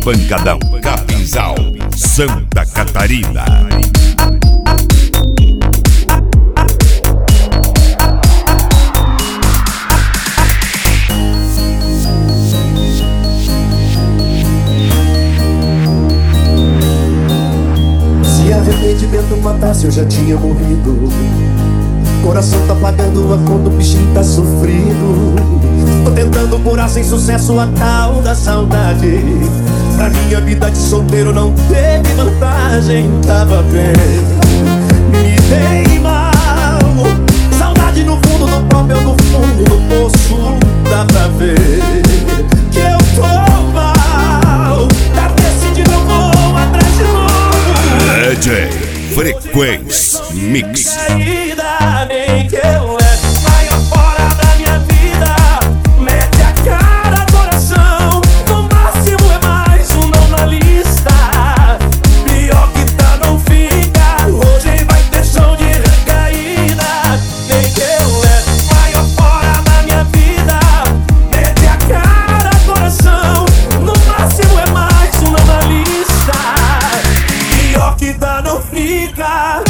Pancadão, Capinzal, Santa Catarina. Se arrependimento matasse, eu já tinha morrido. Coração tá pagando a conta, o bichinho tá sofrido. Tô tentando curar sem sucesso a tal da saudade. Pra minha vida de solteiro não teve vantagem. Tava bem, me dei mal. Saudade no fundo do próprio, no fundo do poço. Dá pra ver que eu tô mal. Tá decidido, eu vou atrás de novo. DJ Frequência Mix. Nem que eu leve maior fora da minha vida. Mete a cara, coração. No máximo é mais um não na lista. Pior que tá, não fica. Hoje vai ter som de recaída. Nem que eu leve maior fora da minha vida. Mete a cara, coração. No máximo é mais um não na lista. Pior que tá, não fica.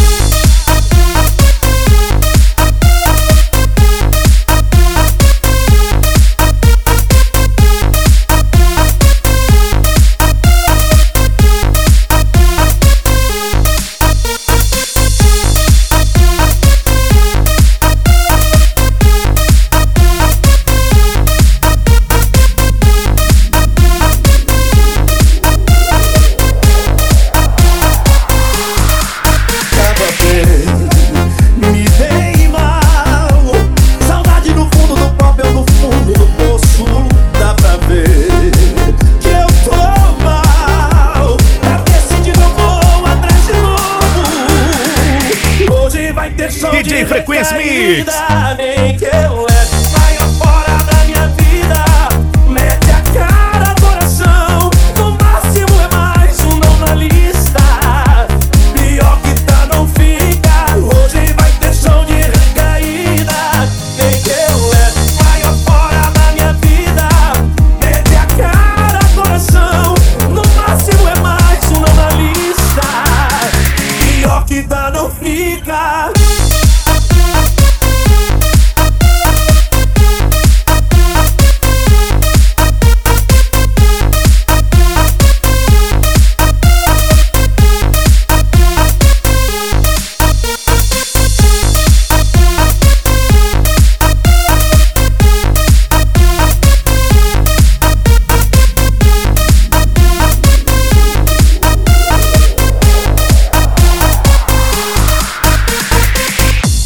DJ Frequência Mix.